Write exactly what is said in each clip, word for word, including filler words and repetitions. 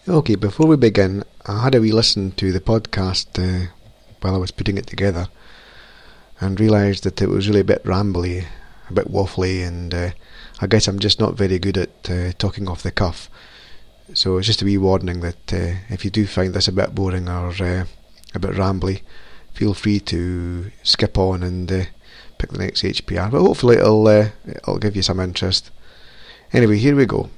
Okay, before we begin, I had a wee listen to the podcast uh, while I was putting it together and realised that it was really a bit rambly, a bit waffly, and uh, I guess I'm just not very good at uh, talking off the cuff. So it's just a wee warning that uh, if you do find this a bit boring or uh, a bit rambly, feel free to skip on and uh, pick the next H P R, but hopefully it'll, uh, it'll give you some interest. Anyway, here we go.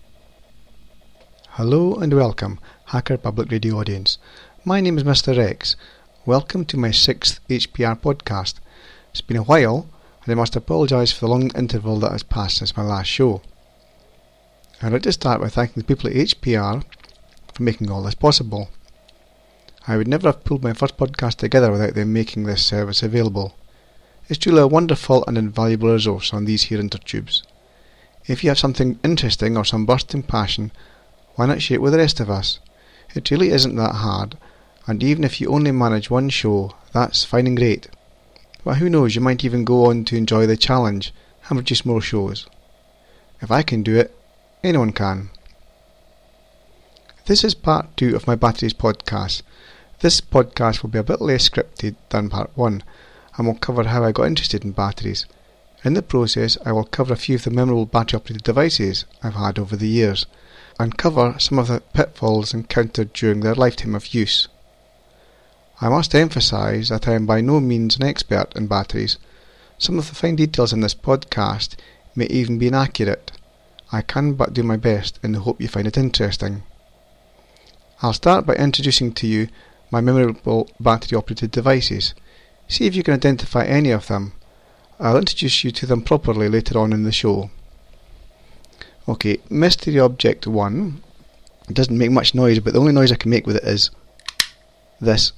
Hello and welcome, Hacker Public Radio audience. My name is Mister Rex. Welcome to my sixth H P R podcast. It's been a while, and I must apologise for the long interval that has passed since my last show. I'd like to start by thanking the people at H P R for making all this possible. I would never have pulled my first podcast together without them making this service available. It's truly a wonderful and invaluable resource on these here intertubes. If you have something interesting or some bursting passion, why not share it with the rest of us? It really isn't that hard, and even if you only manage one show, that's fine and great. But who knows, you might even go on to enjoy the challenge and produce more shows. If I can do it, anyone can. This is part two of my batteries podcast. This podcast will be a bit less scripted than part one, and will cover how I got interested in batteries. In the process, I will cover a few of the memorable battery-operated devices I've had over the years, and cover some of the pitfalls encountered during their lifetime of use. I must emphasise that I am by no means an expert in batteries. Some of the fine details in this podcast may even be inaccurate. I can but do my best in the hope you find it interesting. I'll start by introducing to you my memorable battery-operated devices. See if you can identify any of them. I'll introduce you to them properly later on in the show. Okay, Mystery Object one. It doesn't make much noise, but the only noise I can make with it is this.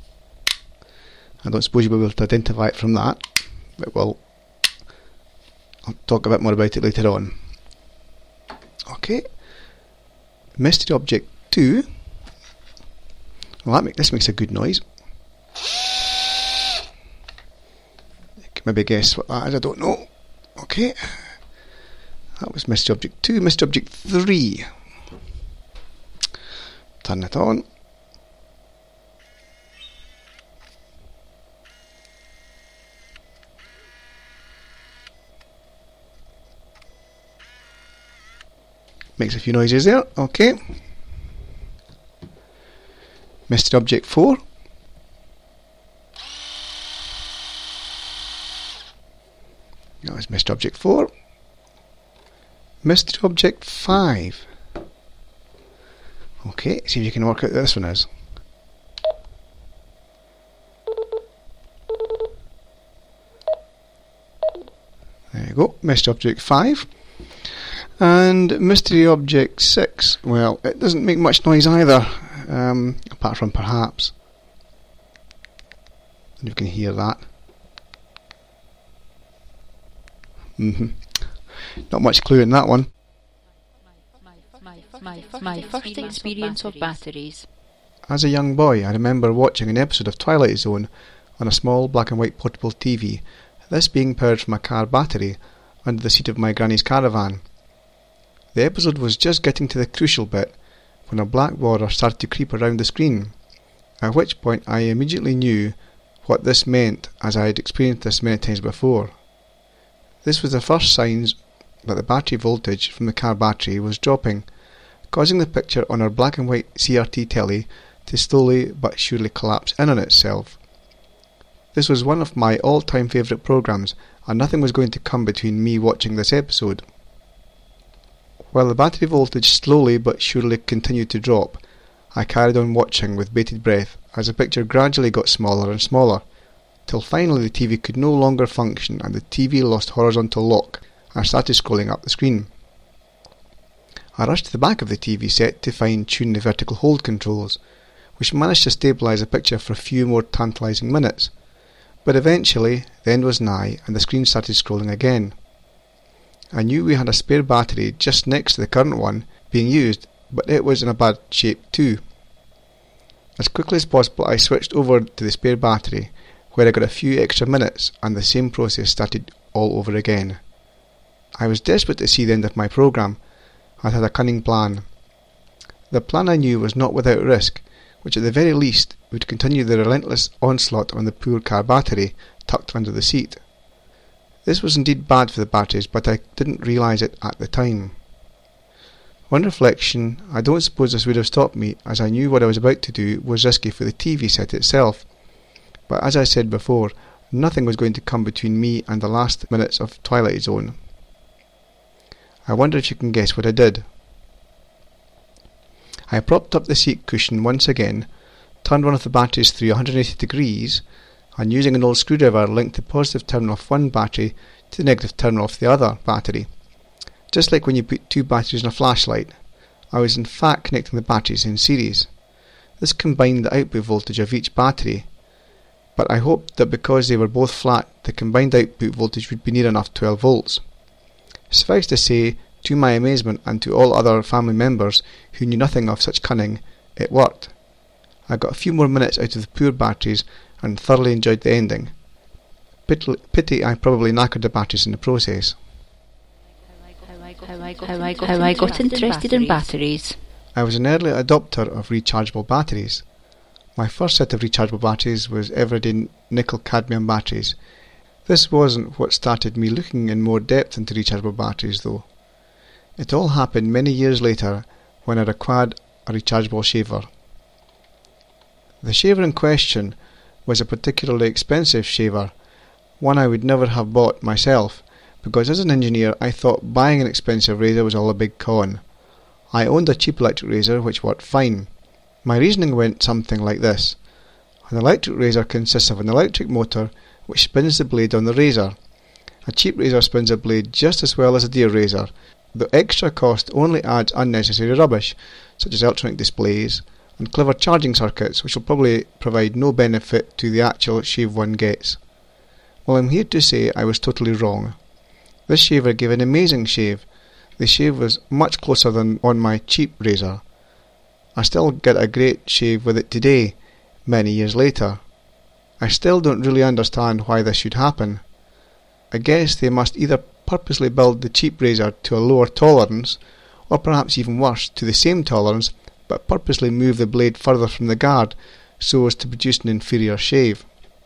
I don't suppose you'll be able to identify it from that, but well, I'll talk a bit more about it later on. Okay, Mystery Object two. Well, that make, this makes a good noise. You can maybe guess what that is, I don't know. Okay. That was Mystery Object two. Mystery Object three. Turn it on. Makes a few noises there. Okay. Mystery Object four. That was Mystery Object four. Mystery Object five. Okay, see if you can work out what this one is. There you go, Mystery Object five. And Mystery Object six. Well, it doesn't make much noise either, um, apart from perhaps. And you can hear that. Mm-hmm. Not much clue in that one. My, my, my, my first experience of batteries. As a young boy, I remember watching an episode of Twilight Zone on a small black and white portable T V, this being powered from a car battery under the seat of my granny's caravan. The episode was just getting to the crucial bit when a black border started to creep around the screen, at which point I immediately knew what this meant, as I had experienced this many times before. This was the first signs that the battery voltage from the car battery was dropping, causing the picture on our black and white C R T telly to slowly but surely collapse in on itself. This was one of my all-time favourite programmes, and nothing was going to come between me watching this episode. While the battery voltage slowly but surely continued to drop, I carried on watching with bated breath as the picture gradually got smaller and smaller, till finally the T V could no longer function and the T V lost horizontal lock and started scrolling up the screen. I rushed to the back of the T V set to fine-tune the vertical hold controls, which managed to stabilise the picture for a few more tantalising minutes, but eventually the end was nigh and the screen started scrolling again. I knew we had a spare battery just next to the current one being used, but it was in a bad shape too. As quickly as possible I switched over to the spare battery, where I got a few extra minutes and the same process started all over again. I was desperate to see the end of my programme. I had a cunning plan. The plan I knew was not without risk, which at the very least would continue the relentless onslaught on the poor car battery tucked under the seat. This was indeed bad for the batteries, but I didn't realise it at the time. On reflection, I don't suppose this would have stopped me, as I knew what I was about to do was risky for the T V set itself. But as I said before, nothing was going to come between me and the last minutes of Twilight Zone. I wonder if you can guess what I did. I propped up the seat cushion once again, turned one of the batteries through one hundred eighty degrees, and using an old screwdriver linked the positive terminal of one battery to the negative terminal of the other battery. Just like when you put two batteries in a flashlight, I was in fact connecting the batteries in series. This combined the output voltage of each battery, but I hoped that because they were both flat, the combined output voltage would be near enough twelve volts. Suffice to say, to my amazement and to all other family members who knew nothing of such cunning, it worked. I got a few more minutes out of the poor batteries and thoroughly enjoyed the ending. Pity, pity I probably knackered the batteries in the process. How I got, how I got, how I got interested in batteries. I was an early adopter of rechargeable batteries. My first set of rechargeable batteries was everyday nickel-cadmium batteries. This wasn't what started me looking in more depth into rechargeable batteries though. It all happened many years later when I acquired a rechargeable shaver. The shaver in question was a particularly expensive shaver, one I would never have bought myself, because as an engineer I thought buying an expensive razor was all a big con. I owned a cheap electric razor which worked fine. My reasoning went something like this. An electric razor consists of an electric motor which spins the blade on the razor. A cheap razor spins a blade just as well as a dear razor. The extra cost only adds unnecessary rubbish, such as electronic displays and clever charging circuits, which will probably provide no benefit to the actual shave one gets. Well, I'm here to say I was totally wrong. This shaver gave an amazing shave. The shave was much closer than on my cheap razor. I still get a great shave with it today, many years later. I still don't really understand why this should happen. I guess they must either purposely build the cheap razor to a lower tolerance, or perhaps even worse, to the same tolerance, but purposely move the blade further from the guard so as to produce an inferior shave.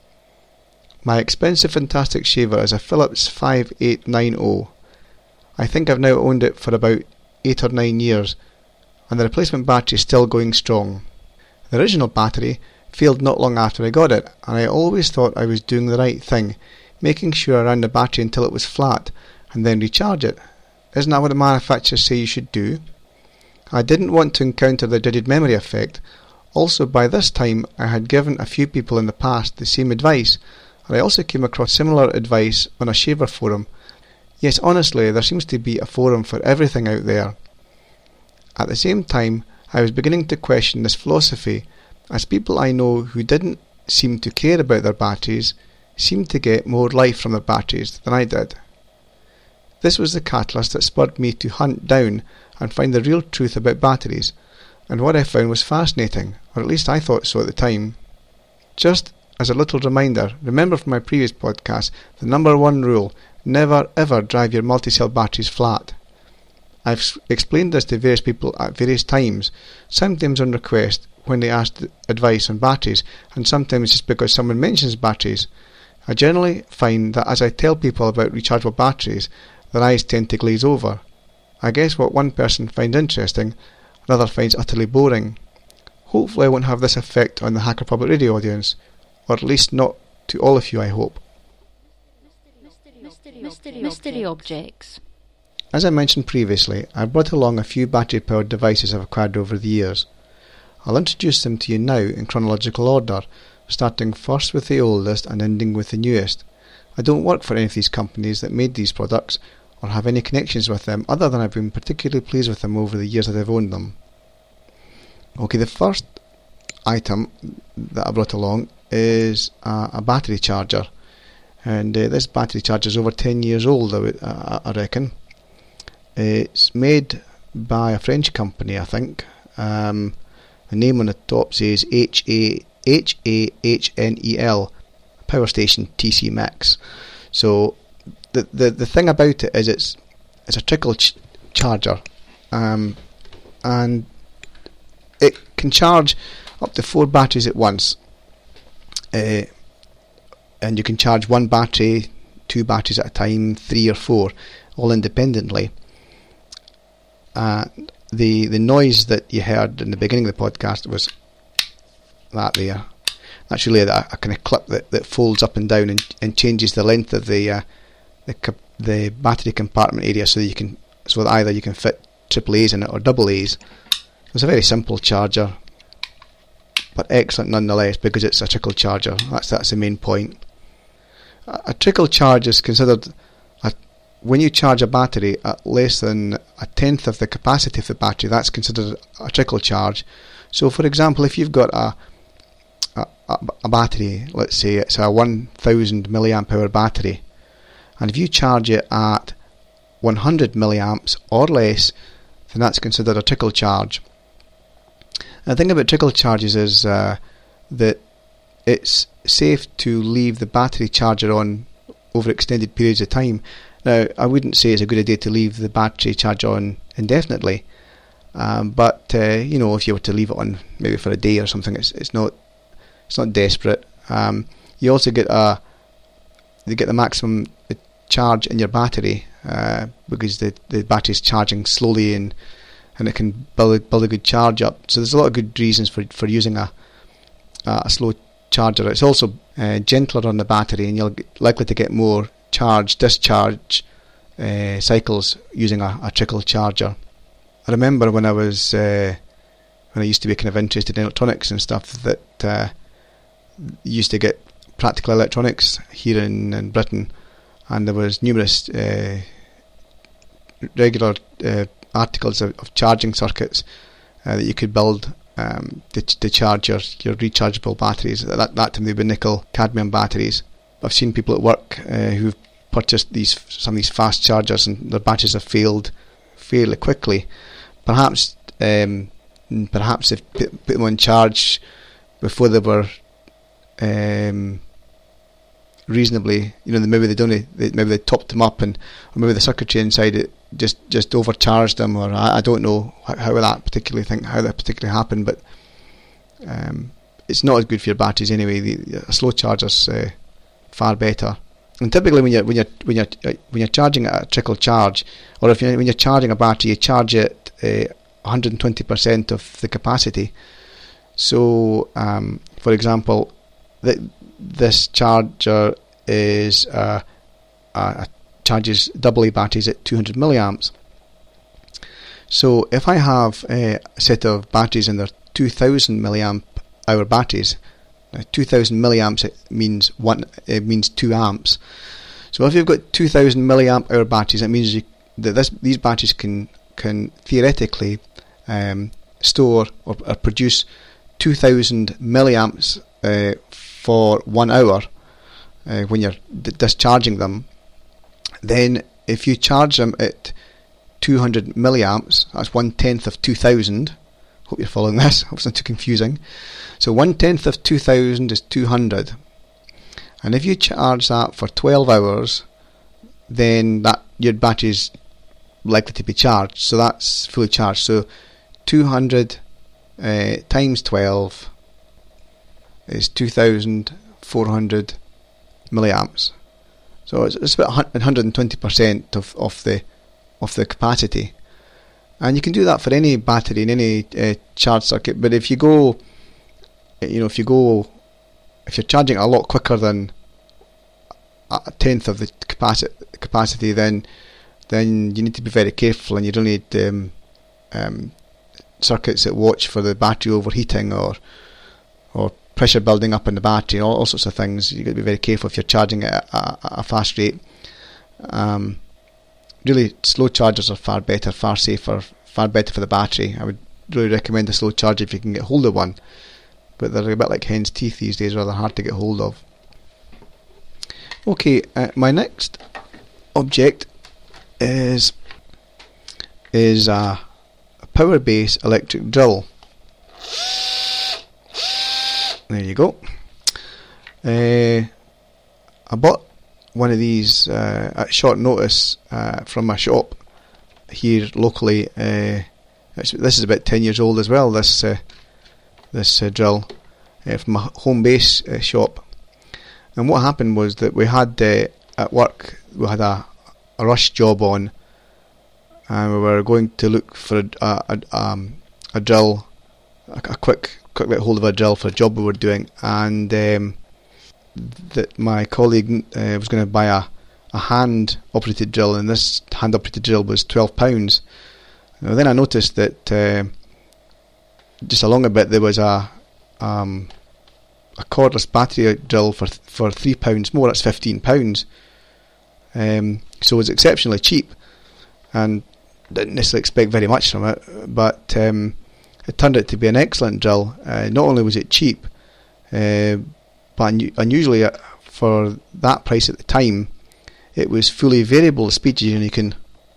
My expensive fantastic shaver is a Philips five eight nine zero. I think I've now owned it for about eight or nine years, and the replacement battery is still going strong. The original battery failed not long after I got it, and I always thought I was doing the right thing, making sure I ran the battery until it was flat, and then recharge it. Isn't that what the manufacturers say you should do? I didn't want to encounter the dreaded memory effect. Also, by this time I had given a few people in the past the same advice, and I also came across similar advice on a shaver forum. Yes, honestly, there seems to be a forum for everything out there. At the same time, I was beginning to question this philosophy, as people I know who didn't seem to care about their batteries seemed to get more life from their batteries than I did. This was the catalyst that spurred me to hunt down and find the real truth about batteries, and what I found was fascinating, or at least I thought so at the time. Just as a little reminder, remember from my previous podcast the number one rule: never ever drive your multi-cell batteries flat. I've explained this to various people at various times, sometimes on request when they ask advice on batteries, and sometimes just because someone mentions batteries. I generally find that as I tell people about rechargeable batteries, their eyes tend to glaze over. I guess what one person finds interesting, another finds utterly boring. Hopefully I won't have this effect on the Hacker Public Radio audience, or at least not to all of you, I hope. Mystery, mystery objects. As I mentioned previously, I brought along a few battery-powered devices I've acquired over the years. I'll introduce them to you now in chronological order, starting first with the oldest and ending with the newest. I don't work for any of these companies that made these products, or have any connections with them other than I've been particularly pleased with them over the years that I've owned them. Okay, the first item that I brought along is a, a battery charger, and uh, this battery charger is over ten years old, I, I, I reckon. It's made by a French company, I think. Um, the name on the top says H A H A H N E L, Power Station T C Max. So the the the thing about it is it's it's a trickle ch- charger, um, and it can charge up to four batteries at once, uh, and you can charge one battery, two batteries at a time, three or four, all independently. Uh, the the noise that you heard in the beginning of the podcast was that there. That's really a, a kind of clip that, that folds up and down and, and changes the length of the uh, the cap- the battery compartment area, so that you can so that either you can fit triple A's in it or double A's. It's a very simple charger, but excellent nonetheless, because it's a trickle charger. That's that's the main point. A, a trickle charge is considered a, when you charge a battery at less than a tenth of the capacity of the battery. That's considered a trickle charge. So, for example, if you've got a a, a battery, let's say it's a one thousand milliamp hour battery, and if you charge it at one hundred milliamps or less, then that's considered a trickle charge. And the thing about trickle charges is uh, that it's safe to leave the battery charger on over extended periods of time. Now, I wouldn't say it's a good idea to leave the battery charger on indefinitely, um, but uh, you know, if you were to leave it on maybe for a day or something, it's it's not it's not desperate. Um, you also get a you get the maximum charge in your battery uh, because the the battery's charging slowly and and it can build build a good charge up. So there's a lot of good reasons for for using a a slow charger. It's also uh, gentler on the battery, and you're likely to get more charge discharge uh, cycles using a, a trickle charger. I remember when I was uh, when I used to be kind of interested in electronics and stuff, that uh, used to get Practical Electronics here in, in Britain, and there was numerous uh, regular uh, articles of, of charging circuits uh, that you could build um, to, to charge your, your rechargeable batteries. At that, that time they were nickel cadmium batteries. I've seen people at work uh, who've purchased these some of these fast chargers, and their batteries have failed fairly quickly. Perhaps um, perhaps they've put, put them on charge before they were um, reasonably, you know, maybe they don't, they, maybe they topped them up, and or maybe the circuitry inside it just just overcharged them, or I, I don't know how, how that particularly think how that particularly happened, but um, it's not as good for your batteries anyway. The, a slow charger's uh, far better. And typically, when you're when you're when you're when you're charging at a trickle charge, or if you're, when you're charging a battery, you charge it uh, one hundred twenty percent of the capacity. So, um, for example, th- this charger is uh, uh, charges double A batteries at two hundred milliamps. So, if I have uh, a set of batteries and they're two thousand milliamp hour batteries. Now, two thousand milliamps it means one. It means two amps. So if you've got two thousand milliamp hour batteries, that means you, that this, these batteries can can theoretically um, store or, or produce two thousand milliamps uh, for one hour uh, when you're d- discharging them. Then, if you charge them at two hundred milliamps, that's one tenth of two thousand. Hope you're following this. Hope it's not too confusing. So one tenth of two thousand is two hundred, and if you charge that for twelve hours, then that your battery's likely to be charged. So that's fully charged. So two hundred uh, times twelve is two thousand four hundred milliamps. So it's, it's about one hundred twenty percent of of the of the capacity. And you can do that for any battery in any uh, charge circuit. But if you go, you know, if you go, if you're charging a lot quicker than a tenth of the capacity, capacity, then then you need to be very careful, and you don't need um, um, circuits that watch for the battery overheating or or pressure building up in the battery, all, all sorts of things. You've got to be very careful if you're charging it at a, a fast rate. Um, Really, slow chargers are far better, far safer, far better for the battery. I would really recommend a slow charger if you can get hold of one. But they're a bit like hen's teeth these days, rather hard to get hold of. Okay, uh, my next object is is a, a power base electric drill. There you go. Uh, I bought one of these uh, at short notice uh, from a shop here locally uh, It's, this is about ten years old as well, this uh, this uh, drill, uh, from a home base uh, shop. And what happened was that we had, uh, at work, we had a, a rush job on, and we were going to look for a, a, a, um, a drill, a, a quick quick get hold of a drill for a job we were doing, and um, that my colleague uh, was going to buy a, a hand operated drill, and this hand operated drill was twelve pounds. Now, then I noticed that uh, just along a bit there was a um, a cordless battery drill for for three pounds more. That's fifteen pounds. Um, so it was exceptionally cheap, and didn't necessarily expect very much from it. But um, it turned out to be an excellent drill. Uh, not only was it cheap, uh, but un- unusually uh, for that price at the time, it was fully variable. The speed, and you can.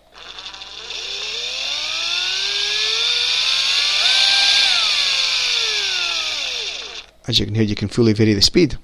As you can hear, you can fully vary the speed,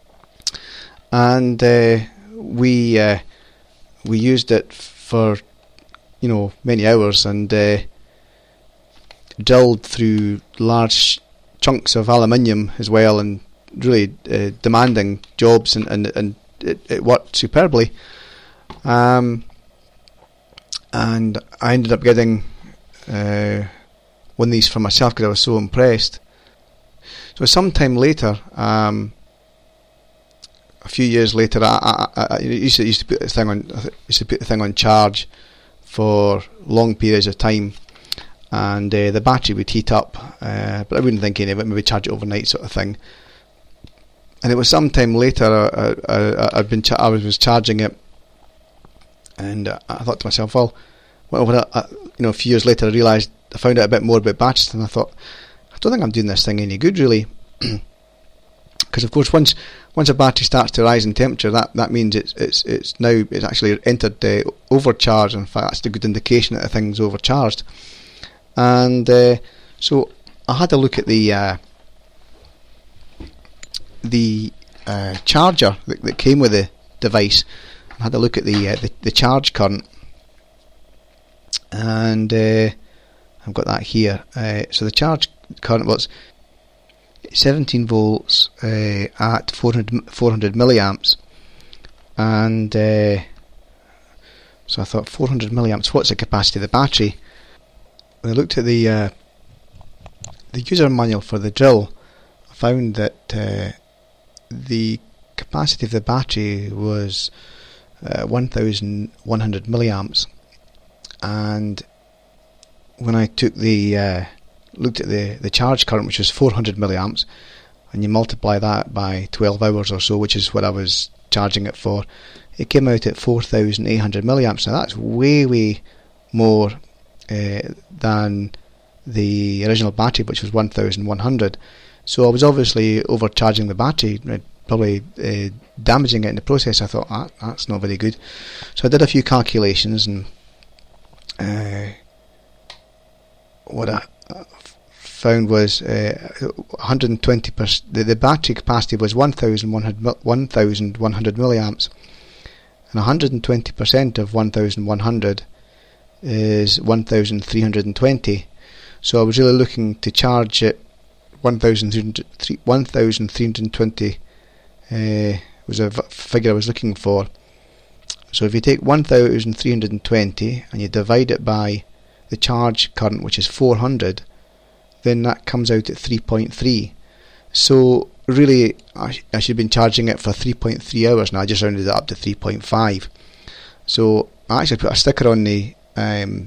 and uh, we uh, we used it for, you know, many hours, and uh, drilled through large chunks of aluminium as well, and really uh, demanding jobs, and and, and it, it worked superbly. Um, and I ended up getting uh, one of these for myself because I was so impressed. So sometime later, um, a few years later, I, I, I used, to, used to put this thing on. I used to put the thing on charge for long periods of time, and uh, the battery would heat up, uh, but I wouldn't think any of it. Maybe charge it overnight, sort of thing. And it was sometime later I, I, I'd been cha- I was charging it, and uh, I thought to myself, well, well, when I, I, you know, a few years later, I realised I found out a bit more about batteries, and I thought, I don't think I'm doing this thing any good, really, because of course once once a battery starts to rise in temperature, that, that means it's it's it's now it's actually entered uh, overcharge. In fact, that's a good indication that the thing's overcharged. And uh, so I had a look at the uh, the uh, charger that, that came with the device. I had a look at the uh, the, the charge current, and uh, I've got that here. Uh, so the charge current was seventeen volts uh, at four hundred, four hundred milliamps, and uh, so I thought four hundred milliamps. What's the capacity of the battery? When I looked at the uh, the user manual for the drill, I found that uh, the capacity of the battery was uh, one thousand one hundred milliamps, and when I took the uh, looked at the, the charge current, which was four hundred milliamps, and you multiply that by twelve hours or so, which is what I was charging it for, it came out at four thousand eight hundred milliamps. Now that's way way more uh, than the original battery, which was one thousand one hundred. So I was obviously overcharging the battery, probably uh, damaging it in the process. I thought, ah, that's not very good. So I did a few calculations, and uh, what I found was uh, one hundred twenty percent. The, the battery capacity was one thousand one hundred milliamps, and one hundred twenty percent of one thousand one hundred is one thousand three hundred twenty. So I was really looking to charge it one thousand three hundred twenty uh, was a v- figure I was looking for. So if you take one thousand three hundred twenty and you divide it by the charge current, which is four hundred, then that comes out at three point three. So really I, sh- I should have been charging it for three point three hours. Now I just rounded it up to three point five. So I actually put a sticker on the um,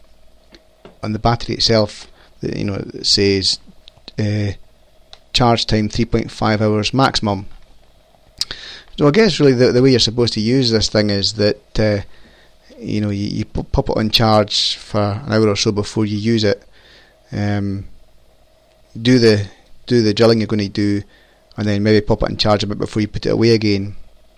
on the battery itself that, you know, that says uh, charge time three point five hours maximum. So I guess really the, the way you're supposed to use this thing is that uh, you know, you, you pop it on charge for an hour or so before you use it. Um, do the do the drilling you're going to do, and then maybe pop it on charge a bit before you put it away again.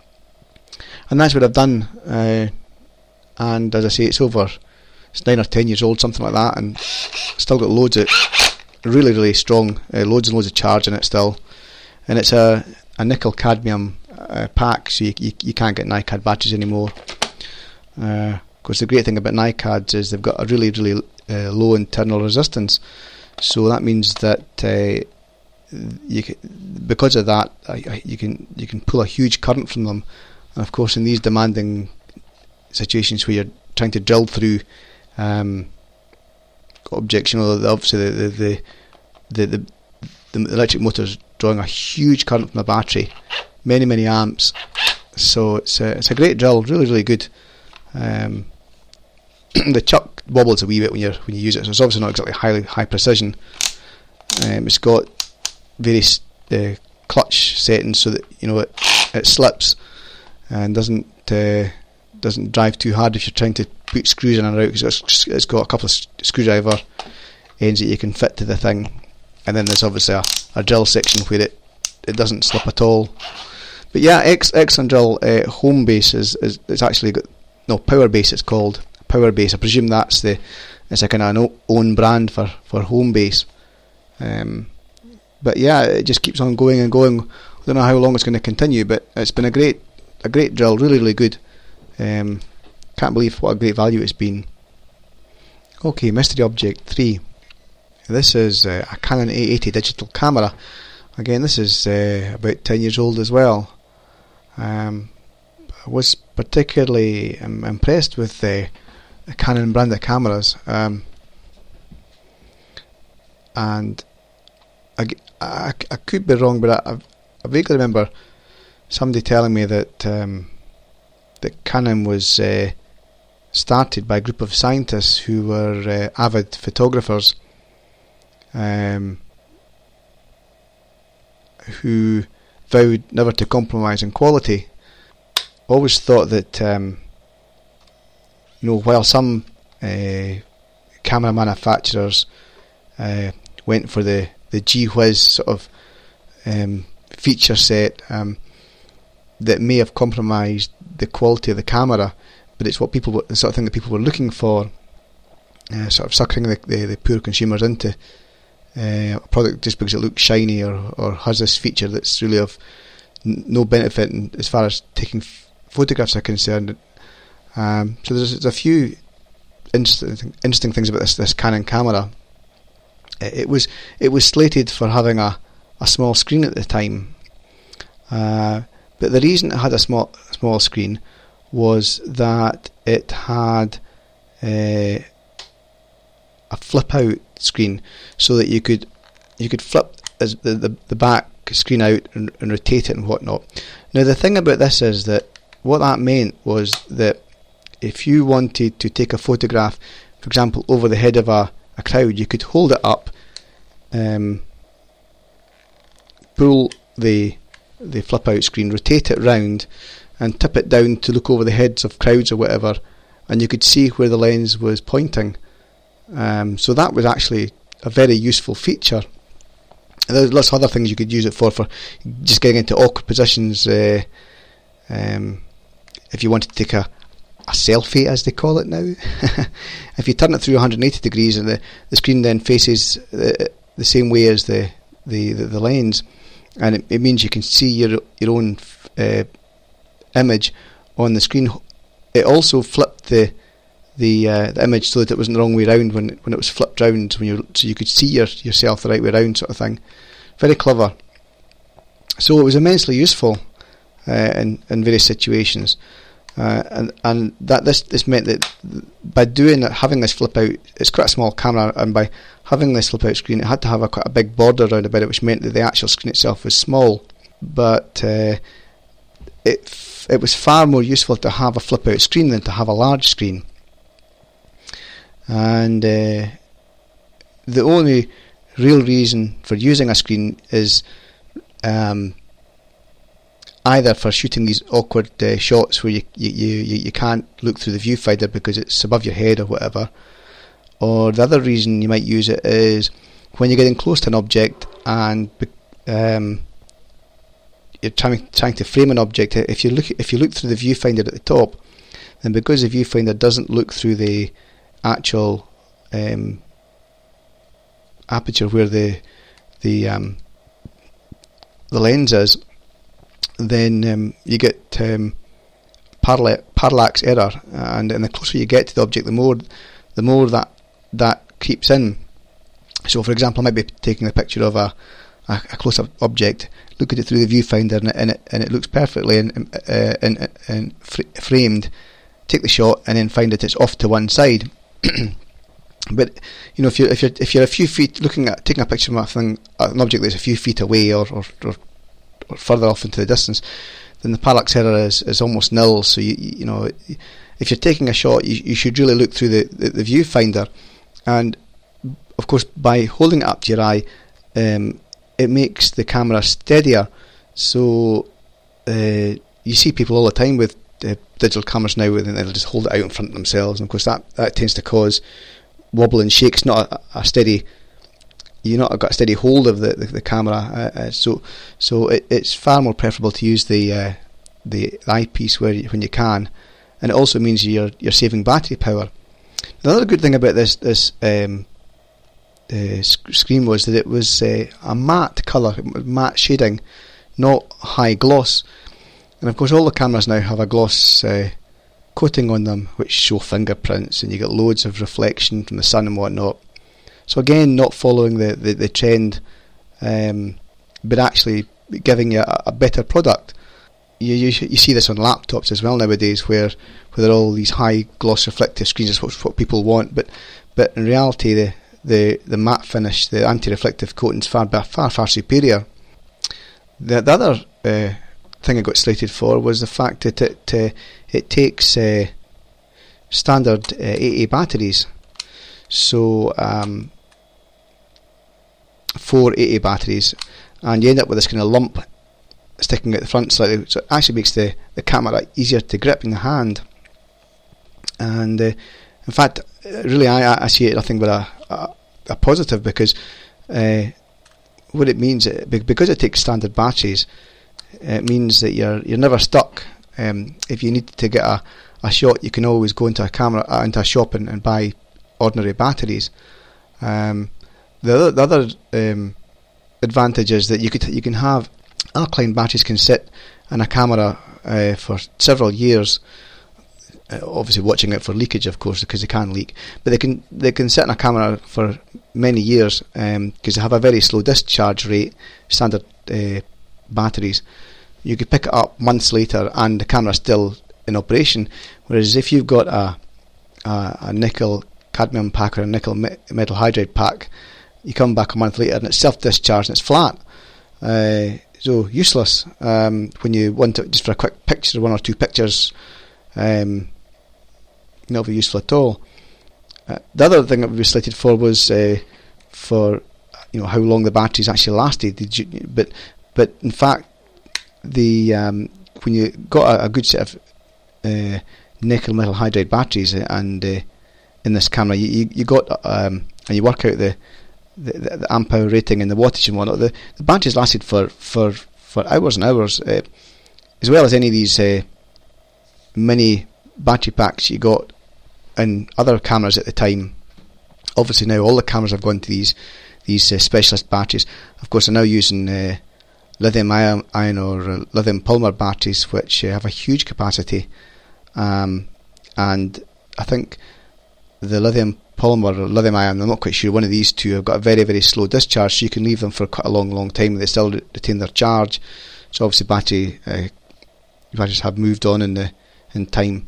And that's what I've done. Uh, and as I say, it's over. It's nine or ten years old, something like that, and still got loads of really really strong, uh, loads and loads of charge in it still. And it's a a nickel cadmium uh, pack, so you, you you can't get NiCad batteries anymore. Uh, of course, the great thing about NiCads is they've got a really really uh, low internal resistance. So that means that uh, you can, because of that, uh, you can you can pull a huge current from them. And of course, in these demanding situations where you're trying to drill through um, objects, you know, obviously the the the, the, the electric motor is drawing a huge current from the battery, many many amps. So it's a, it's a great drill, really really good. Um, the chuck wobbles a wee bit when you when you use it, so it's obviously not exactly highly high precision. Um, it's got various uh, clutch settings so that you know it it slips and doesn't uh, doesn't drive too hard if you're trying to put screws in and out, because it's, it's got a couple of screwdriver ends that you can fit to the thing, and then there's obviously a, a drill section where it, it doesn't slip at all. But yeah, X Excellent Drill uh, Home Base is, is it's actually got no Power Base. It's called Power Base. I presume that's the it's a kind of an own brand for for Home Base. Um, but yeah, it just keeps on going and going. I don't know how long it's going to continue, but it's been a great a great drill, really really good. Um, can't believe what a great value it's been. Okay, Mystery Object three. This is uh, a Canon A eighty digital camera. Again, this is uh, about ten years old as well. Um, I was particularly um, impressed with the uh, Canon brand of cameras, um, and I, I, I could be wrong, but I, I vaguely remember somebody telling me that um, that Canon was uh, started by a group of scientists who were uh, avid photographers, um, who vowed never to compromise in quality. Always thought that um, you know, while some uh, camera manufacturers uh, went for the the gee whiz sort of um, feature set, um, that may have compromised the quality of the camera, but it's what people, the sort of thing that people were looking for, uh, sort of suckering the, the, the poor consumers into uh, a product just because it looks shiny or, or has this feature that's really of n- no benefit in, as far as taking f- photographs are concerned. Um, so there's, there's a few interesting, interesting things about this this Canon camera. It, it was it was slated for having a, a small screen at the time. Uh, But the reason it had a small small screen was that it had uh, a flip out screen, so that you could you could flip as the, the the back screen out and, and rotate it and whatnot. Now the thing about this is that what that meant was that if you wanted to take a photograph, for example, over the head of a, a crowd, you could hold it up, um, pull the the flip out screen, rotate it round and tip it down to look over the heads of crowds or whatever, and you could see where the lens was pointing. Um, so that was actually a very useful feature. And there's lots of other things you could use it for, for just getting into awkward positions. Uh, um, if you wanted to take a, a selfie, as they call it now, if you turn it through one hundred eighty degrees and the, the screen then faces the, the same way as the, the, the, the lens, and it, it means you can see your your own uh, image on the screen. It also flipped the the, uh, the image so that it wasn't the wrong way around when when it was flipped round, when you so you could see your, yourself the right way around, sort of thing. Very clever. So it was immensely useful uh, in in various situations, uh, and and that this this meant that by doing it, having this flip out, it's quite a small camera, and by having this flip out screen, it had to have a quite a big border around about it, which meant that the actual screen itself was small. But uh, it f- it was far more useful to have a flip out screen than to have a large screen. And uh, the only real reason for using a screen is um, either for shooting these awkward uh, shots where you, you, you, you can't look through the viewfinder because it's above your head or whatever. Or the other reason you might use it is when you're getting close to an object and um, you're trying trying to frame an object. If you look if you look through the viewfinder at the top, then because the viewfinder doesn't look through the actual um, aperture where the the um, the lens is, then um, you get um, parallax, parallax error, and, and the closer you get to the object, the more the more that that creeps in. So, for example, I might be taking a picture of a, a, a close-up object, look at it through the viewfinder, and it, and it, and it looks perfectly in, uh, in, in fr- framed. Take the shot, and then find that it's off to one side. But you know, if you're if you're if you're a few feet looking at taking a picture of a thing, an object that's a few feet away or or, or, or further off into the distance, then the parallax error is, is almost nil. So you you know, if you're taking a shot, you, you should really look through the, the, the viewfinder, and of course by holding it up to your eye, um, it makes the camera steadier. So uh, you see people all the time with uh, digital cameras now, and they'll just hold it out in front of themselves, and of course that, that tends to cause wobble and shake. It's not a, a steady, you're not got a steady hold of the, the, the camera, uh, uh, so so it, it's far more preferable to use the uh, the eyepiece where you, when you can, and it also means you're you're saving battery power. Another good thing about this this um, uh, sc- screen was that it was uh, a matte colour, matte shading, not high gloss, and of course all the cameras now have a gloss uh, coating on them which show fingerprints, and you get loads of reflection from the sun and whatnot. So again, not following the, the, the trend, um, but actually giving you a, a better product. You, you you see this on laptops as well nowadays, where where there are all these high gloss reflective screens. That's what, what people want, but but in reality, the the, the matte finish, the anti-reflective coating is far far far superior. The, the other uh, thing I got slated for was the fact that it uh, it takes uh, standard uh, A A batteries. So um, four A A batteries, and you end up with this kind of lump sticking at the front slightly, so it actually makes the, the camera easier to grip in the hand. And uh, in fact, really I, I see it nothing but a, a, a positive, because uh, what it means, because it takes standard batteries, it means that you're you're never stuck. Um, if you need to get a, a shot, you can always go into a camera uh, into a shop and, and buy ordinary batteries. Um, the other, the other um, advantage is that you could you can have alkaline batteries can sit in a camera uh, for several years. Uh, obviously, watching it for leakage, of course, because they can leak. But they can they can sit in a camera for many years because um, they have a very slow discharge rate. Standard uh, batteries, you could pick it up months later and the camera's still in operation. Whereas if you've got a a, a nickel cadmium pack or a nickel me- metal hydride pack, you come back a month later and it's self-discharged and it's flat. Uh, so useless um, when you want it just for a quick picture, one or two pictures. Um, not very useful at all. Uh, the other thing that we slated for was uh, for you know how long the batteries actually lasted. Did you, but but in fact, the um, when you got a, a good set of uh, nickel metal hydride batteries and uh, in this camera, you you, you got um, and you work out the the, the, the amp hour rating and the wattage and whatnot. The, the batteries lasted for for, for hours and hours, uh, as well as any of these uh, mini battery packs you got in other cameras at the time. Obviously now all the cameras have gone to these these uh, specialist batteries. Of course, they're now using uh, lithium ion, ion or uh, lithium polymer batteries, which uh, have a huge capacity, um, and I think the lithium polymer or lithium ion, I'm not quite sure, one of these two have got a very very slow discharge, so you can leave them for quite a long long time and they still retain their charge. So obviously battery uh, batteries have moved on in the in time,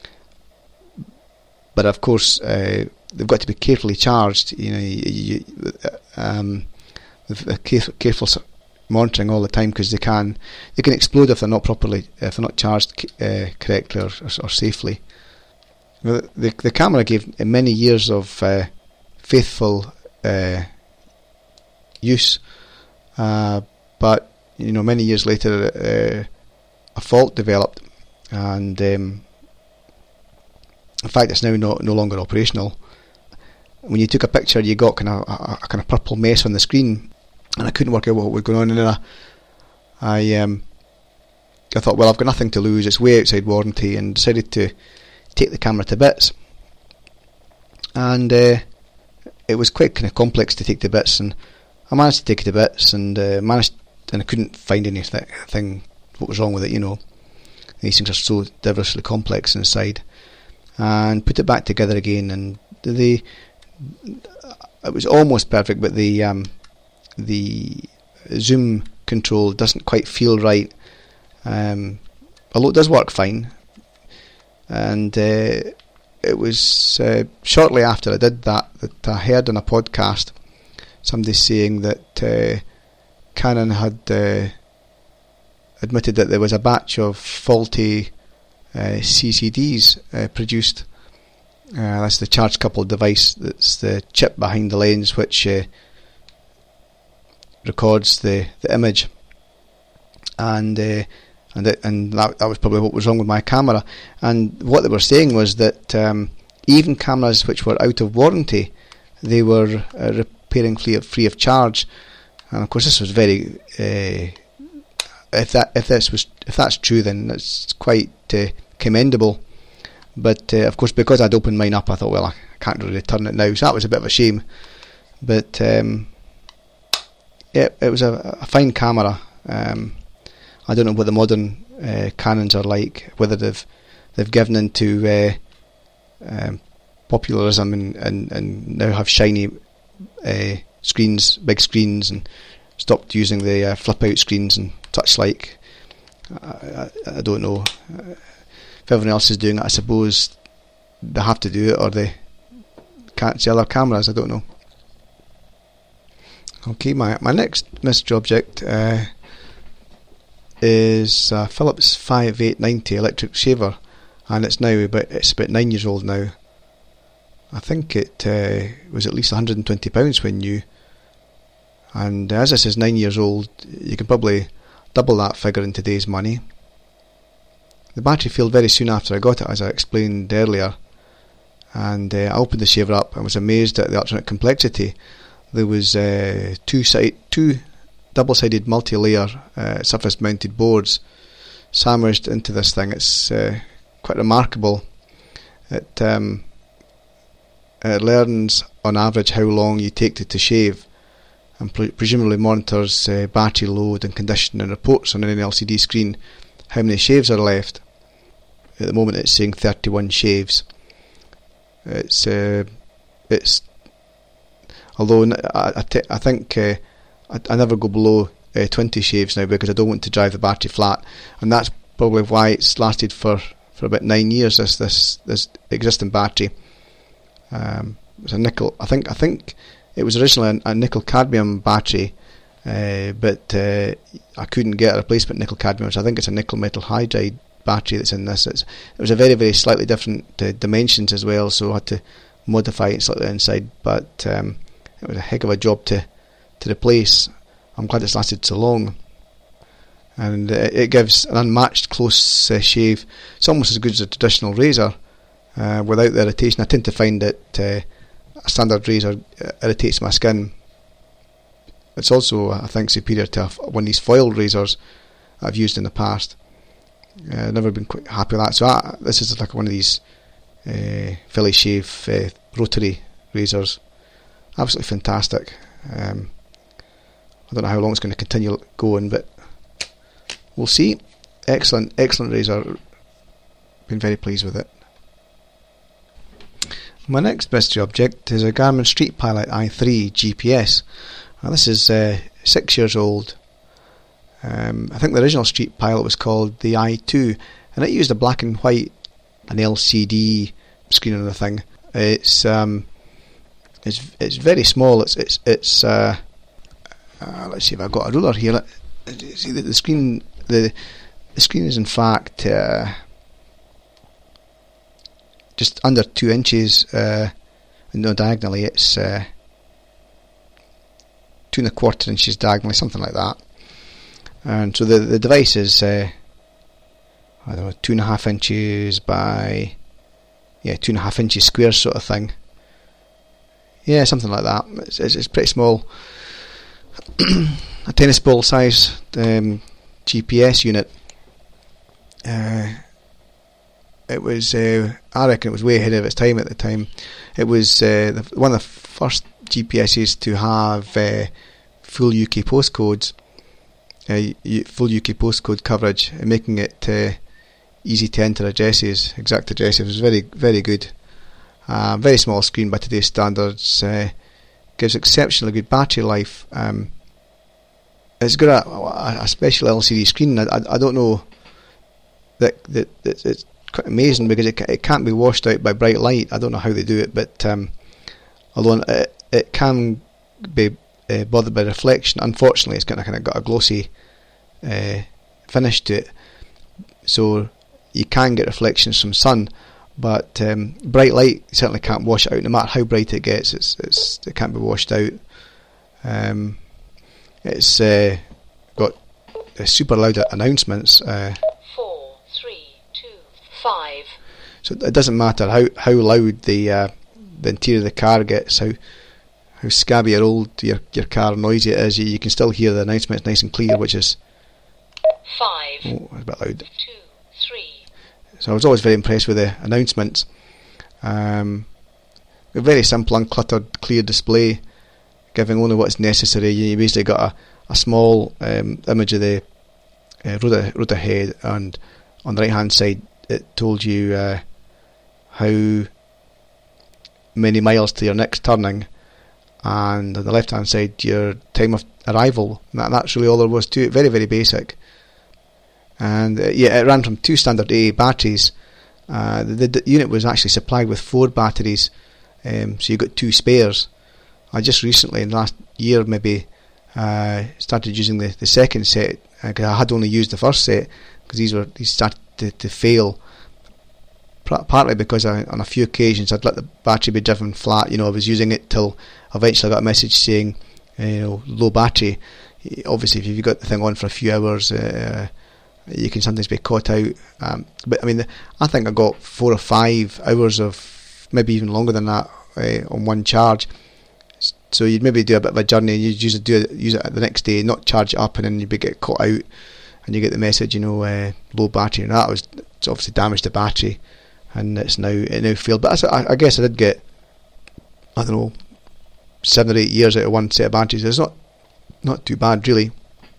but of course uh, they've got to be carefully charged. You know, you, you, um, with careful, careful monitoring all the time, because they can they can explode if they're not properly if they're not charged uh, correctly or, or, or safely. The, the the camera gave many years of uh, faithful uh, use, uh, but you know many years later uh, a fault developed, and um, in fact it's now no no longer operational. When you took a picture, you got kind of a, a kind of purple mess on the screen, and I couldn't work out what was going on. And then I, I um, I thought, well, I've got nothing to lose. It's way outside warranty, and decided to take the camera to bits. And uh, it was quite kind of complex to take to bits, and I managed to take it to bits, and uh, managed, and I couldn't find anything what was wrong with it. You know, these things are so diversely complex inside, and put it back together again, and the it was almost perfect, but the um, the zoom control doesn't quite feel right. Um, although it does work fine, and uh, it was uh, shortly after I did that that I heard on a podcast somebody saying that uh, Canon had uh, admitted that there was a batch of faulty uh, C C Ds uh, produced. Uh, that's the charge coupled device. That's the chip behind the lens which uh, records the, the image, and uh, and it, and that, that was probably what was wrong with my camera. And what they were saying was that um, even cameras which were out of warranty, they were uh, repairing free of, free of charge. And of course, this was very. Uh, if that if this was if that's true, then that's quite uh, commendable. But uh, of course, because I'd opened mine up, I thought, well, I can't really return it now. So that was a bit of a shame. But um, yeah, it was a, a fine camera. Um, I don't know what the modern uh, Canons are like, whether they've they've given into uh, um, popularism and, and, and now have shiny uh, screens, big screens, and stopped using the uh, flip out screens and such like. I, I, I don't know. Uh, if everyone else is doing it, I suppose they have to do it, or they can't sell their cameras. I don't know. Okay, my my next mystery object uh, is a Philips five eight ninety electric shaver, and it's now about it's about nine years old now. I think it uh, was at least one hundred and twenty pounds when new, and as this is nine years old, you can probably double that figure in today's money. The battery failed very soon after I got it, as I explained earlier, and uh, I opened the shaver up and was amazed at the ultimate complexity. There was uh, two side, two double-sided multi-layer uh, surface-mounted boards sandwiched into this thing. It's uh, quite remarkable. It, um, it learns on average how long you take to, to shave, and pre- presumably monitors uh, battery load and condition, and reports on an L C D screen how many shaves are left. At the moment it's saying thirty-one shaves. It's uh, it's although I, I, t- I think uh, I, I never go below uh, twenty shaves now, because I don't want to drive the battery flat, and that's probably why it's lasted for, for about nine years. This this this existing battery. Um, it's a nickel. I think I think it was originally a, a nickel cadmium battery, uh, but uh, I couldn't get a replacement nickel cadmium, so I think it's a nickel metal hydride battery that's in this. It's, it was a very very slightly different uh, dimensions as well, so I had to modify it slightly inside. But um, it was a heck of a job to to replace. I'm glad it's lasted so long, and uh, it gives an unmatched close uh, shave. It's almost as good as a traditional razor uh, without the irritation. I tend to find that uh, a standard razor irritates my skin. It's also, I think, superior to one of these foil razors I've used in the past. Uh, I've never been quite happy with that. So I, this is like one of these uh, Philly Shave uh, rotary razors. Absolutely fantastic. Um, I don't know how long it's going to continue going, but we'll see. Excellent, excellent razor. Been very pleased with it. My next mystery object is a Garmin Street Pilot i three G P S. Now this is uh, six years old. Um, I think the original Street Pilot was called the i two, and it used a black and white, an L C D screen on the thing. It's um, it's it's very small. It's it's it's. Uh, uh, let's see if I've got a ruler here. Let, see the, the screen. The the screen is in fact uh, just under two inches. Uh, no, diagonally it's uh, two and a quarter inches diagonally, something like that. And so the the device is uh, I don't know, two and a half inches by yeah two and a half inches square sort of thing. Yeah, something like that. It's it's, it's pretty small. A tennis ball size um, G P S unit. Uh, it was uh, I reckon it was way ahead of its time at the time. It was uh, the, one of the first G P S's to have uh, full U K postcodes. Uh, full U K postcode coverage, and making it uh, easy to enter addresses, exact addresses. It was very, very good. Uh, very small screen by today's standards. Uh, gives exceptionally good battery life. Um, it's got a, a special L C D screen. I, I, I don't know that, that, that it's quite amazing because it, it can't be washed out by bright light. I don't know how they do it, but um, although it, it can be uh, bothered by reflection, unfortunately it's kind of, kind of got a glossy uh, finish to it, so you can get reflections from sun, but um, bright light certainly can't wash it out. No matter how bright it gets, it's, it's it can't be washed out. Um, it's uh, got uh, super loud announcements. Uh, Four, three, two, five. So it doesn't matter how how loud the uh, the interior of the car gets, how how scabby or old your your car noisy it is. You, you can still hear the announcements nice and clear, which is five. Oh, it's a bit loud. Two, three. So I was always very impressed with the announcements. Um, a very simple, uncluttered, clear display, giving only what's necessary. You basically got a, a small um, image of the uh, road, road ahead, and on the right hand side it told you uh, how many miles to your next turning, and on the left hand side your time of arrival. That, that's really all there was to it. Very, very basic. And uh, yeah, it ran from two standard A A batteries. Uh, the, the unit was actually supplied with four batteries, um, so you got two spares. I just recently, in the last year maybe, uh, started using the, the second set, because uh, I had only used the first set because these were these started to, to fail. Partly because I, on a few occasions I'd let the battery be driven flat. You know, I was using it till eventually I got a message saying, uh, you know, low battery. Obviously, if you've got the thing on for a few hours, uh, you can sometimes be caught out. Um, but I mean, the, I think I got four or five hours of, maybe even longer than that, uh, on one charge. So you'd maybe do a bit of a journey, and you'd use it, do it, use it the next day, not charge it up, and then you'd be get caught out, and you get the message, you know, uh, low battery, and that was it's obviously damaged the battery, and it's now it now failed. But I, I guess I did get, I don't know, seven or eight years out of one set of batteries. It's not not too bad really.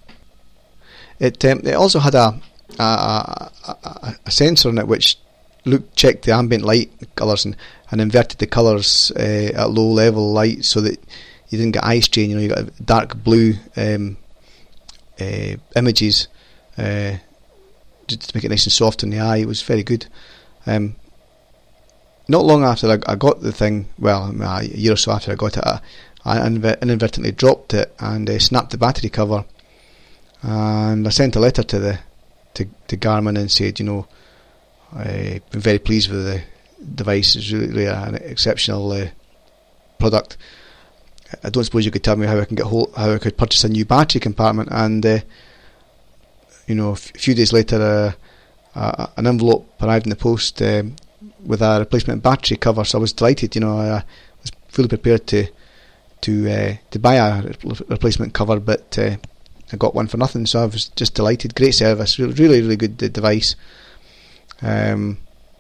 It um, it also had a a, a a sensor in it which looked checked the ambient light colours and, and inverted the colours uh, at low level light so that you didn't get eye strain. You know, you got dark blue um, uh, images uh, just to make it nice and soft on the eye. It was very good. Um, not long after I, I got the thing, well, a year or so after I got it, I, I inadvertently dropped it and uh, snapped the battery cover. And I sent a letter to the to, to Garmin and said, you know, I've been very pleased with the device. It's really, really an exceptional uh, product. I don't suppose you could tell me how I can get hold, how I could purchase a new battery compartment. And uh, you know, a f- few days later, uh, uh, an envelope arrived in the post uh, with a replacement battery cover. So I was delighted. You know, I was fully prepared to to uh, to buy a re- replacement cover, but uh, I got one for nothing. So I was just delighted. Great service. Really, really, really good uh, device. Um,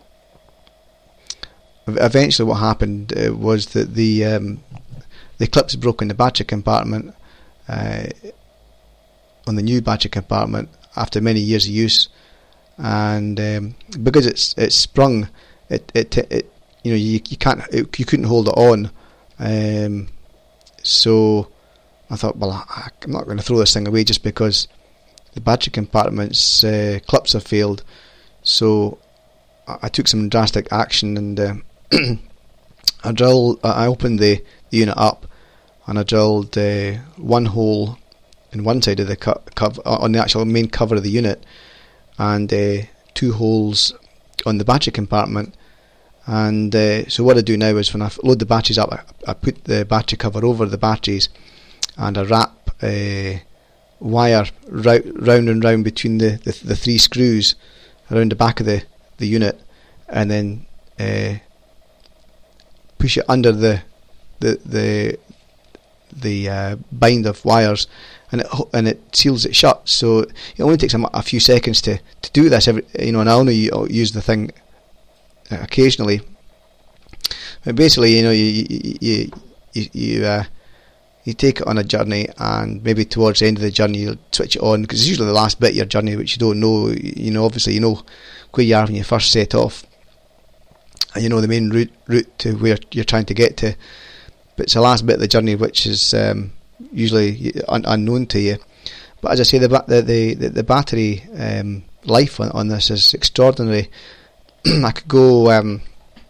eventually what happened uh, was that the um, the clips broke in the battery compartment, uh, on the new battery compartment after many years of use, and um, because it's it's sprung, it it, it you know you you can't it, you couldn't hold it on, um, so I thought, well, I, I'm not going to throw this thing away just because the battery compartment's uh, clips have failed. So I took some drastic action, and uh, I drilled. I opened the, the unit up, and I drilled uh, one hole in one side of the co- cover on the actual main cover of the unit, and uh, two holes on the battery compartment. And uh, so what I do now is when I load the batteries up, I, I put the battery cover over the batteries, and I wrap uh, wire ra- round and round between the, the the three screws around the back of the, the unit, and then uh, push it under the the the the uh, bind of wires, and it and it seals it shut. So it only takes a, a few seconds to, to do this. Every, you know, and I only use the thing occasionally. But basically, you know, you you you you, uh, you take it on a journey, and maybe towards the end of the journey you'll switch it on, because it's usually the last bit of your journey which you don't know. You know, obviously you know where you are when you first set off, and you know the main route route to where you're trying to get to, but it's the last bit of the journey which is um, usually un- unknown to you. But as I say, the ba- the, the the battery um, life on, on this is extraordinary. I could go, um,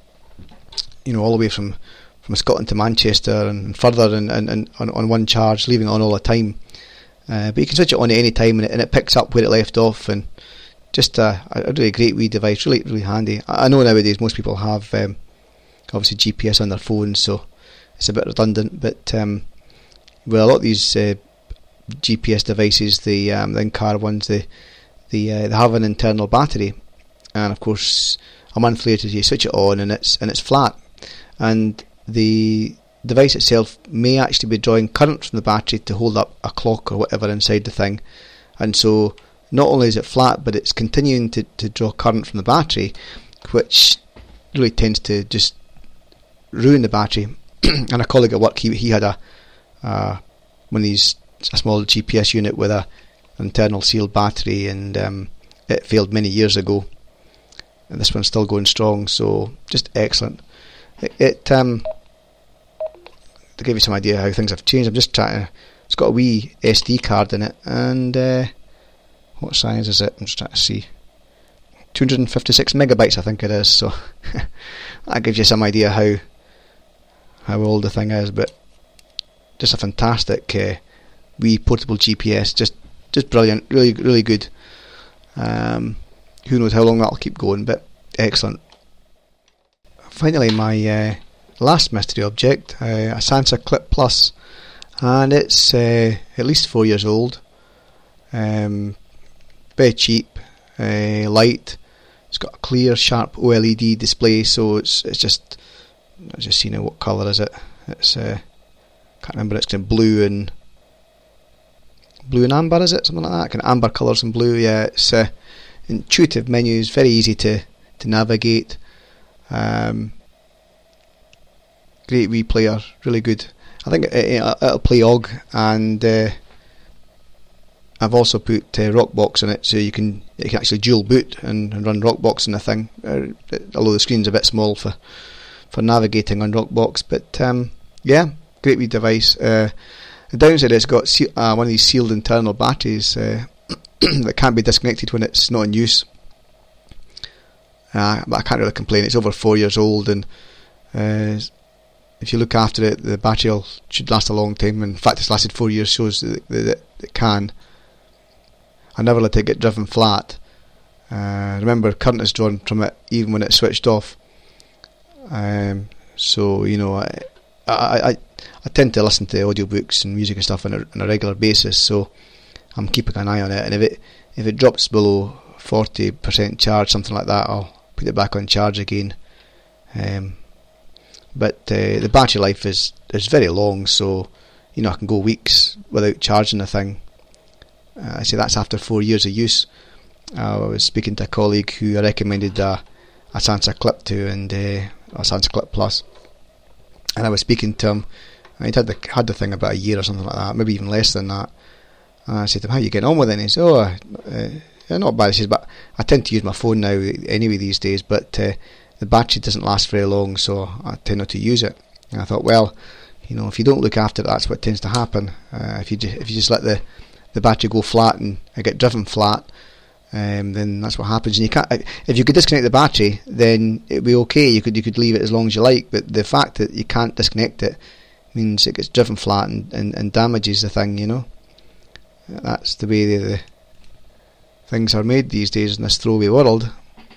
you know, all the way from, from Scotland to Manchester and further, and, and, and on, on one charge, leaving it on all the time. Uh, but you can switch it on at any time, and it, and it picks up where it left off. And just a, a really great wee device, really really handy. I, I know nowadays most people have um, obviously G P S on their phones, so it's a bit redundant. But um, with a lot of these uh, G P S devices, the um, the in-car ones, they they, uh, they have an internal battery, and of course a month later you switch it on and it's and it's flat, and the device itself may actually be drawing current from the battery to hold up a clock or whatever inside the thing, and so not only is it flat, but it's continuing to, to draw current from the battery, which really tends to just ruin the battery. And a colleague at work, he he had a uh, one of these, a small G P S unit with a an internal sealed battery, and um, it failed many years ago, and this one's still going strong, so just excellent. It, it um, to give you some idea how things have changed, I'm just trying to, it's got a wee S D card in it, and uh, what size is it? I'm just trying to see. two hundred fifty-six megabytes I think it is, so that gives you some idea how how old the thing is. But just a fantastic uh, wee portable G P S, just just brilliant, really really good. Um, who knows how long that'll keep going, but excellent. Finally, my uh, last mystery object, uh, a Sansa Clip Plus, and it's uh, at least four years old. Um, very cheap, uh, light. It's got a clear, sharp O L E D display, so it's it's just I've just seen it. What colour is it? It's uh, can't remember. It's kind of blue and blue and amber, is it? Something like that. Kind of amber colours and blue. Yeah, it's uh, intuitive menus, very easy to to navigate. Um, great wee player, really good. I think it, it, it'll play O G, and uh, I've also put uh, Rockbox in it, so you can you can actually dual boot and, and run Rockbox in the thing. Uh, although the screen's a bit small for for navigating on Rockbox, but um, yeah, great wee device. Uh, the downside is it's got se- uh, one of these sealed internal batteries uh, that can't be disconnected when it's not in use. Uh, but I can't really complain. It's over four years old, and uh, if you look after it, the battery will, should last a long time. In fact, it's lasted four years, shows that, that it can. I never let it get driven flat. Uh, remember, current is drawn from it even when it's switched off. Um, so you know, I, I I I tend to listen to audiobooks and music and stuff on a, on a regular basis. So I'm keeping an eye on it, and if it if it drops below forty percent charge, something like that, I'll put it back on charge again. Um, but uh, the battery life is is very long, so you know I can go weeks without charging the thing. Uh, I say that's after four years of use. Uh, I was speaking to a colleague who I recommended a, a Sansa Clip to, and uh, a Sansa Clip Plus, and I was speaking to him. And he'd had the had the thing about a year or something like that, maybe even less than that. And I said to him, "How are you getting on with it?" And he said, "Oh, uh, yeah, not bad." He says, "But I tend to use my phone now anyway these days, but uh, the battery doesn't last very long, so I tend not to use it." And I thought, well, you know, if you don't look after it, that's what tends to happen. Uh, if you ju- if you just let the the battery go flat and it get driven flat, um, then that's what happens. And you can't. If you could disconnect the battery, then it'd be okay. You could you could leave it as long as you like. But the fact that you can't disconnect it means it gets driven flat and, and, and damages the thing. You know, that's the way the, the things are made these days in this throwaway world.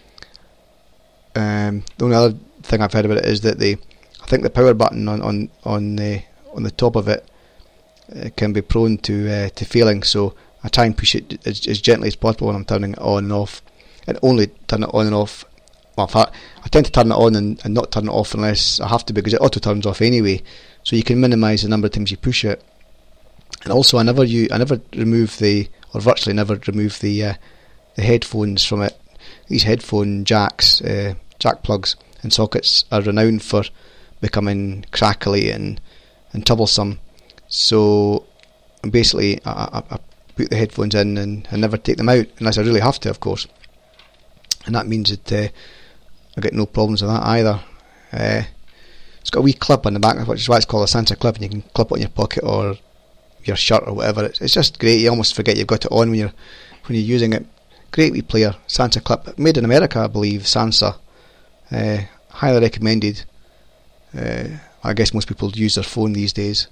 Um, the only other thing I've heard about it is that the I think the power button on on on the on the top of it uh, can be prone to uh, to failing. So I try and push it as, as gently as possible when I'm turning it on and off, and only turn it on and off. Well, in fact, I tend to turn it on and, and not turn it off unless I have to, because it auto turns off anyway. So you can minimise the number of times you push it. And also, I never you I never remove the or virtually never remove the uh, the headphones from it. These headphone jacks, uh, jack plugs and sockets are renowned for becoming crackly and and troublesome. So basically, I, I, I put the headphones in and, and never take them out unless I really have to, of course. And that means that uh, I get no problems with that either. Uh, it's got a wee clip on the back, which is why it's called a Santa clip, and you can clip it on your pocket or your shirt or whatever. It's, it's just great. You almost forget you've got it on when you're when you're using it. Great wee player, Santa clip, made in America, I believe. Sansa, uh, highly recommended. Uh, I guess most people use their phone these days.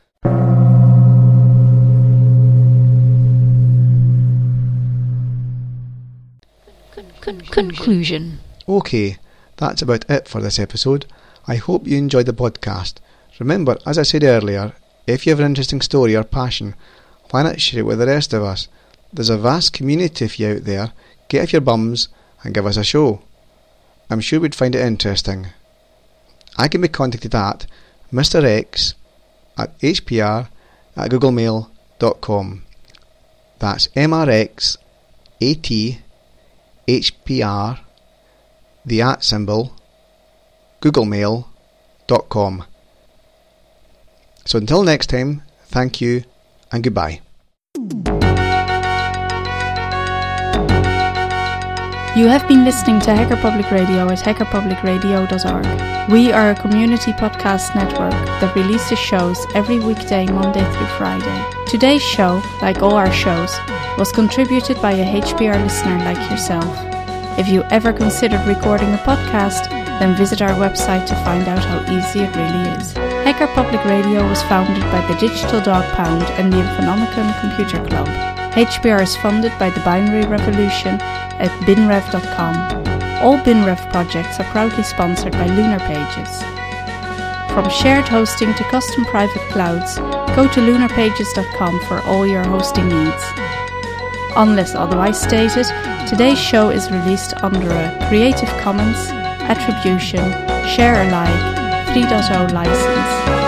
Con- conclusion. Okay, that's about it for this episode. I hope you enjoyed the podcast. Remember, as I said earlier, if you have an interesting story or passion, why not share it with the rest of us? There's a vast community of you out there. Get off your bums and give us a show. I'm sure we'd find it interesting. I can be contacted at Mister X at H P R at googlemail dot com. That's M R X A T H P R, the at symbol, googlemail dot com. So until next time, thank you and goodbye. You have been listening to Hacker Public Radio at hacker public radio dot org. We are a community podcast network that releases shows every weekday, Monday through Friday. Today's show, like all our shows, was contributed by a H P R listener like yourself. If you ever considered recording a podcast, then visit our website to find out how easy it really is. Hacker Public Radio was founded by the Digital Dog Pound and the Infonomicon Computer Club. H P R is funded by the Binary Revolution at binrev dot com. All BinRev projects are proudly sponsored by Lunar Pages. From shared hosting to custom private clouds, go to lunar pages dot com for all your hosting needs. Unless otherwise stated, today's show is released under a Creative Commons Attribution Share Alike three point oh license.